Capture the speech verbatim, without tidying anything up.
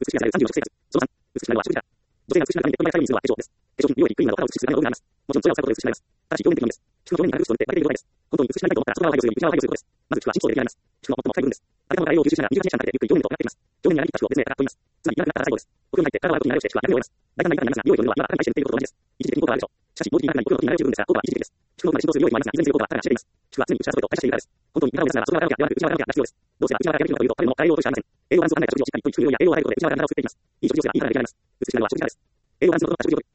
美しくなれるさんじゅうろく生活。そのさん、美しくなるは食事だ。女性が美しくなるためにこの前最後にするのは化粧です。化粧品、美容液、クリームなど肌を美しくするための道具があります。もちろんそれを使うことで美しくなります。ただし表面的なものです。皮膚の表面にある物質と塗って分けている状態です。本当に美しくなりたいと思ったら外側を配慮するより内側を配慮することです。まず皮膚は深層で出来上がります。皮膚の最も深い部分です。あなたの体を吸収しながらにじゅうはちにち間かけてゆっくり表面へと上がっていきます。表面にある皮膚を別名からと言います。つまりいなくなったら最後です。お風呂に入って体を洗うことに慣れをして皮膚は破れを終えます。大胆な言い方になりますが、美容液を塗るのは今頭から回して塗っていることと同じです。一時的に効果があるでしょう。しかし、同時にいなくなり効果になる十分ですが、効果は一時的です。皮膚の奥まで浸透する美容液もありますが、依然強い効果はあったら知れています。皮膚は常に内側外と代謝しているからです。本当に体を目指すなら外側からではなく内側からが必要です。どうすれば内側からができるのかというと、誰も誰をとしてありません。栄養バランスを考えた食事をしっかりと食う量や栄養を与えることで内側から体を作っていきます。いい食事をすればいい体ができます。美しくなるは食事からです。栄養バランスの整った食事をとる。